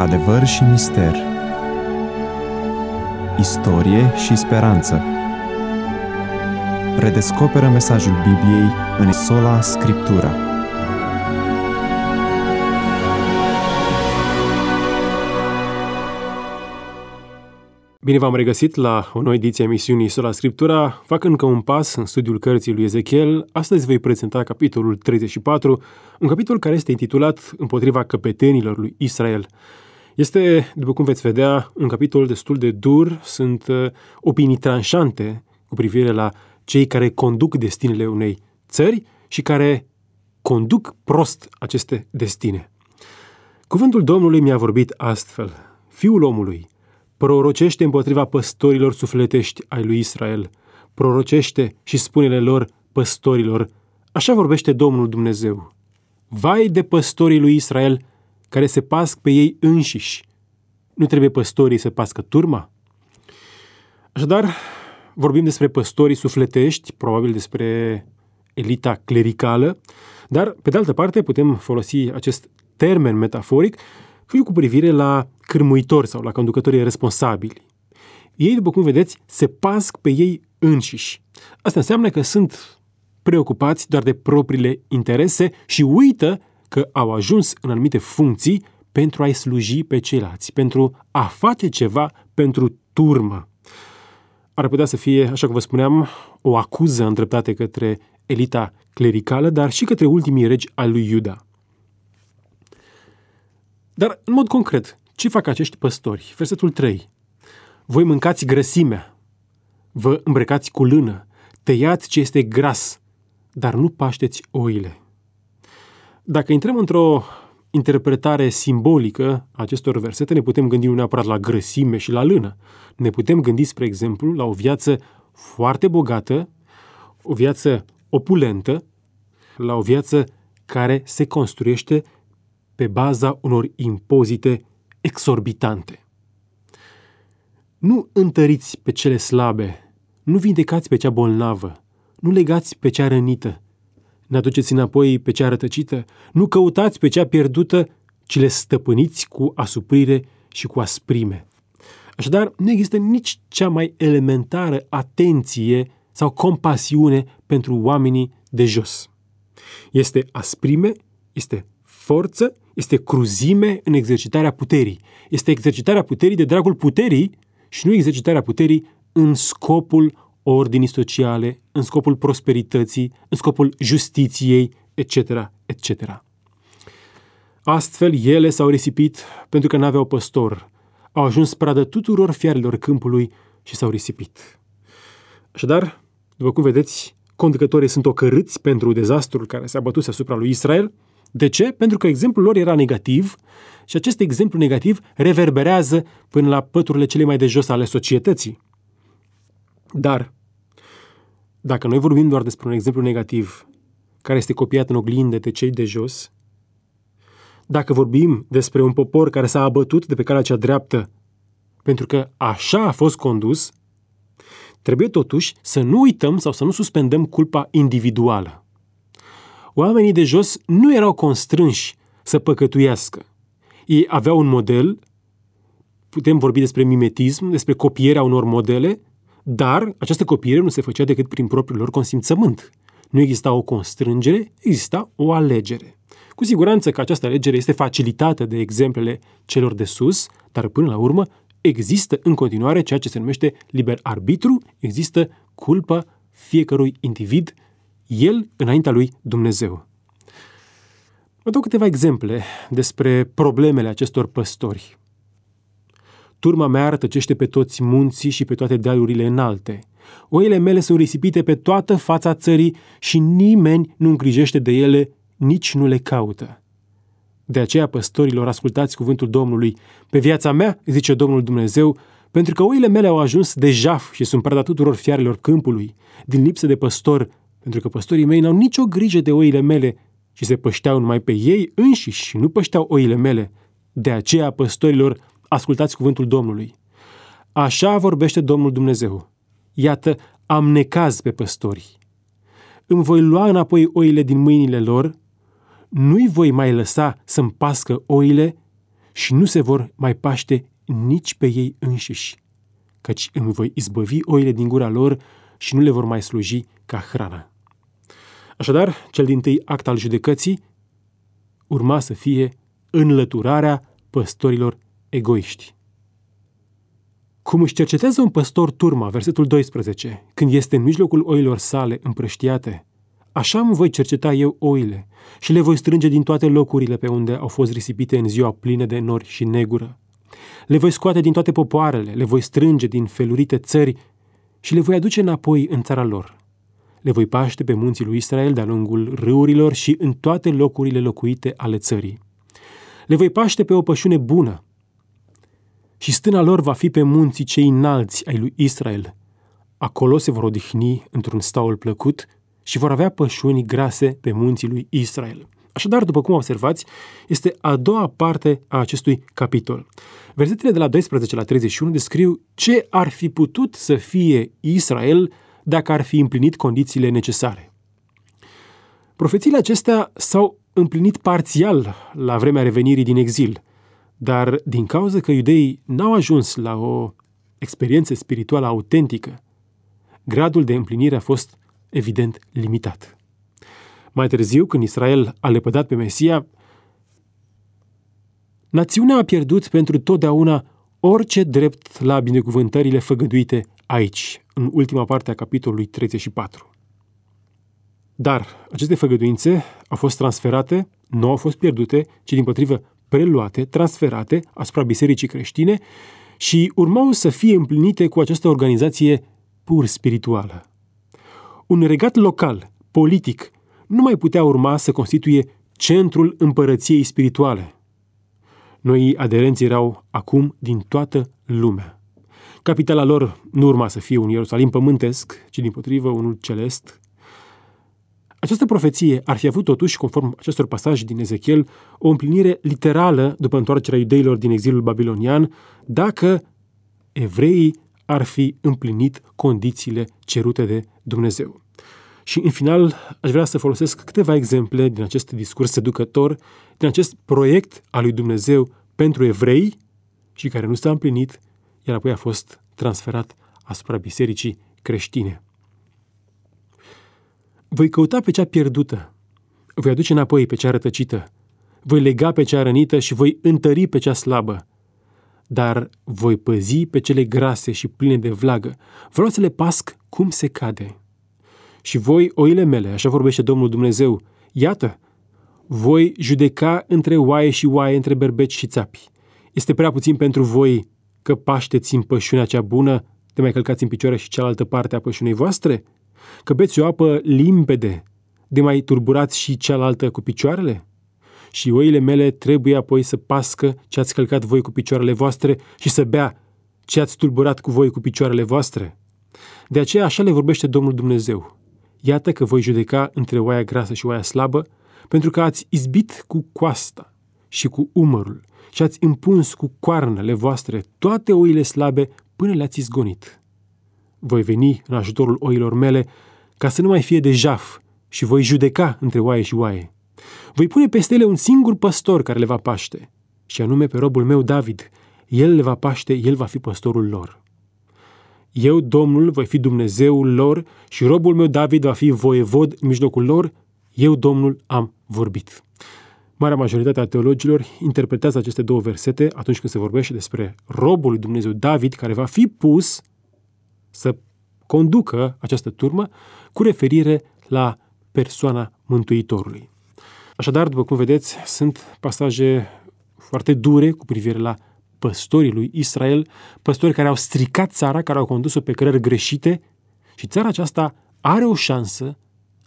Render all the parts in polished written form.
Adevăr și mister, istorie și speranță. Redescoperă mesajul Bibliei în Sola Scriptura. Bine v-am regăsit la o nouă ediție a emisiunii Sola Scriptura. Fac încă un pas în studiul cărții lui Ezechiel. Astăzi voi prezenta capitolul 34, un capitol care este intitulat Împotriva căpetenilor lui Israel. Este, după cum veți vedea, un capitol destul de dur, sunt opinii tranșante cu privire la cei care conduc destinele unei țări și care conduc prost aceste destine. Cuvântul Domnului mi-a vorbit astfel: Fiul omului, prorocește împotriva păstorilor sufletești ai lui Israel, prorocește și spune-le lor, păstorilor, așa vorbește Domnul Dumnezeu. Vai de păstorii lui Israel care se pasc pe ei înșiși. Nu trebuie păstorii să pască turma? Așadar, vorbim despre păstorii sufletești, probabil despre elita clericală, dar, pe de altă parte, putem folosi acest termen metaforic și cu privire la cârmuitori sau la conducătorii responsabili. Ei, după cum vedeți, se pasc pe ei înșiși. Asta înseamnă că sunt preocupați doar de propriile interese și uită că au ajuns în anumite funcții pentru a-i sluji pe ceilalți, pentru a face ceva pentru turmă. Ar putea să fie, așa cum vă spuneam, o acuză îndreptată către elita clericală, dar și către ultimii regi ai lui Iuda. Dar, în mod concret, ce fac acești păstori? Versetul 3. Voi mâncați grăsimea, vă îmbrăcați cu lână, tăiați ce este gras, dar nu pașteți oile. Dacă intrăm într-o interpretare simbolică a acestor versete, ne putem gândi nu neapărat la grăsime și la lână. Ne putem gândi, spre exemplu, la o viață foarte bogată, o viață opulentă, la o viață care se construiește pe baza unor impozite exorbitante. Nu întăriți pe cele slabe, nu vindecați pe cea bolnavă, nu legați pe cea rănită, ne aduceți înapoi pe cea rătăcită, nu căutați pe cea pierdută, ci le stăpâniți cu asuprire și cu asprime. Așadar, nu există nici cea mai elementară atenție sau compasiune pentru oamenii de jos. Este asprime, este forță, este cruzime în exercitarea puterii. Este exercitarea puterii de dragul puterii și nu exercitarea puterii în scopul ordinii sociale, în scopul prosperității, în scopul justiției, etc., etc. Astfel, ele s-au risipit pentru că n-aveau păstor. Au ajuns pradă tuturor fiarelor câmpului și s-au risipit. Așadar, după cum vedeți, conducătorii sunt ocărâți pentru dezastrul care s-a bătut asupra lui Israel. De ce? Pentru că exemplul lor era negativ și acest exemplu negativ reverberează până la păturile cele mai de jos ale societății. Dar, dacă noi vorbim doar despre un exemplu negativ care este copiat în oglindă de cei de jos, dacă vorbim despre un popor care s-a abătut de pe calea cea dreaptă pentru că așa a fost condus, trebuie totuși să nu uităm sau să nu suspendăm culpa individuală. Oamenii de jos nu erau constrânși să păcătuiască. Ei aveau un model, putem vorbi despre mimetism, despre copierea unor modele, dar această copiere nu se făcea decât prin propriul lor consimțământ. Nu exista o constrângere, exista o alegere. Cu siguranță că această alegere este facilitată de exemplele celor de sus, dar până la urmă există în continuare ceea ce se numește liber arbitru, există culpa fiecărui individ, el înaintea lui Dumnezeu. Vă dau câteva exemple despre problemele acestor păstori. Turma mea rătăcește pe toți munții și pe toate dealurile înalte. Oile mele sunt risipite pe toată fața țării și nimeni nu îngrijește de ele, nici nu le caută. De aceea, păstorilor, ascultați cuvântul Domnului. Pe viața mea, zice Domnul Dumnezeu, pentru că oile mele au ajuns de jaf și sunt prada tuturor fiarelor câmpului, din lipsă de păstor, pentru că păstorii mei n-au nicio grijă de oile mele și se pășteau numai pe ei înșiși și nu pășteau oile mele. De aceea, păstorilor, ascultați cuvântul Domnului. Așa vorbește Domnul Dumnezeu. Iată, am necaz pe păstori. Îmi voi lua înapoi oile din mâinile lor, nu-i voi mai lăsa să-mi pască oile și nu se vor mai paște nici pe ei înșiși, căci îmi voi izbăvi oile din gura lor și nu le vor mai sluji ca hrană. Așadar, cel dintâi act al judecății urma să fie înlăturarea păstorilor egoiști. Cum își cercetează un păstor turma, versetul 12, când este în mijlocul oilor sale împrăștiate, așa îmi voi cerceta eu oile și le voi strânge din toate locurile pe unde au fost risipite în ziua plină de nori și negură. Le voi scoate din toate popoarele, le voi strânge din felurite țări și le voi aduce înapoi în țara lor. Le voi paște pe munții lui Israel de-a lungul râurilor și în toate locurile locuite ale țării. Le voi paște pe o pășune bună și stâna lor va fi pe munții cei înalți ai lui Israel. Acolo se vor odihni într-un staul plăcut și vor avea pășuni grase pe munții lui Israel. Așadar, după cum observați, este a doua parte a acestui capitol. Versetele de la 12 la 31 descriu ce ar fi putut să fie Israel dacă ar fi împlinit condițiile necesare. Profețiile acestea s-au împlinit parțial la vremea revenirii din exil, dar din cauza că iudeii n-au ajuns la o experiență spirituală autentică, gradul de împlinire a fost evident limitat. Mai târziu, când Israel a lepădat pe Mesia, națiunea a pierdut pentru totdeauna orice drept la binecuvântările făgăduite aici, în ultima parte a capitolului 34. Dar aceste făgăduințe au fost transferate, nu au fost pierdute, ci dimpotrivă preluate, transferate asupra bisericii creștine și urmau să fie împlinite cu această organizație pur spirituală. Un regat local, politic, nu mai putea urma să constituie centrul împărăției spirituale. Noi aderenți erau acum din toată lumea. Capitala lor nu urma să fie un Ierusalim pământesc, ci dimpotrivă unul celest. Această profeție ar fi avut totuși, conform acestor pasaje din Ezechiel, o împlinire literală după întoarcerea iudeilor din exilul babilonian, dacă evreii ar fi împlinit condițiile cerute de Dumnezeu. Și în final aș vrea să folosesc câteva exemple din acest discurs seducător, din acest proiect al lui Dumnezeu pentru evrei și care nu s-a împlinit, iar apoi a fost transferat asupra bisericii creștine. Voi căuta pe cea pierdută, voi aduce înapoi pe cea rătăcită, voi lega pe cea rănită și voi întări pe cea slabă, dar voi păzi pe cele grase și pline de vlagă, vreau să le pasc cum se cade. Și voi, oile mele, așa vorbește Domnul Dumnezeu, iată, voi judeca între oaie și oaie, între berbeci și țapi. Este prea puțin pentru voi că pașteți în pășunea cea bună, de mai călcați în picioare și cealaltă parte a pășunei voastre? Că beți o apă limpede, de mai turburați și cealaltă cu picioarele? Și oile mele trebuie apoi să pască ce ați călcat voi cu picioarele voastre și să bea ce ați tulburat cu voi cu picioarele voastre. De aceea așa le vorbește Domnul Dumnezeu. Iată că voi judeca între oaia grasă și oaia slabă, pentru că ați izbit cu coasta și cu umărul și ați împuns cu coarnele voastre toate oile slabe până le-ați izgonit. Voi veni în ajutorul oilor mele ca să nu mai fie de jaf și voi judeca între oaie și oaie. Voi pune peste ele un singur păstor care le va paște, și anume pe robul meu David. El le va paște, el va fi păstorul lor. Eu, Domnul, voi fi Dumnezeul lor și robul meu David va fi voievod în mijlocul lor. Eu, Domnul, am vorbit. Marea majoritate a teologilor interpretează aceste două versete atunci când se vorbește despre robul lui Dumnezeu David, care va fi pus să conducă această turmă cu referire la persoana Mântuitorului. Așadar, după cum vedeți, sunt pasaje foarte dure cu privire la păstorii lui Israel, păstori care au stricat țara, care au condus-o pe cărări greșite și țara aceasta are o șansă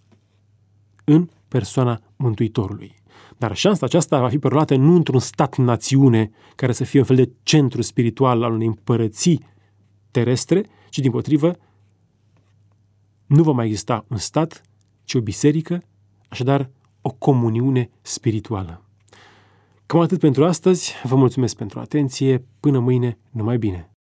în persoana Mântuitorului. Dar șansa aceasta va fi perluată nu într-un stat-națiune care să fie un fel de centru spiritual al unei împărății terestre, ci dimpotrivă nu va mai exista un stat, ci o biserică, așadar o comuniune spirituală. Cam atât pentru astăzi, vă mulțumesc pentru atenție, până mâine, numai bine!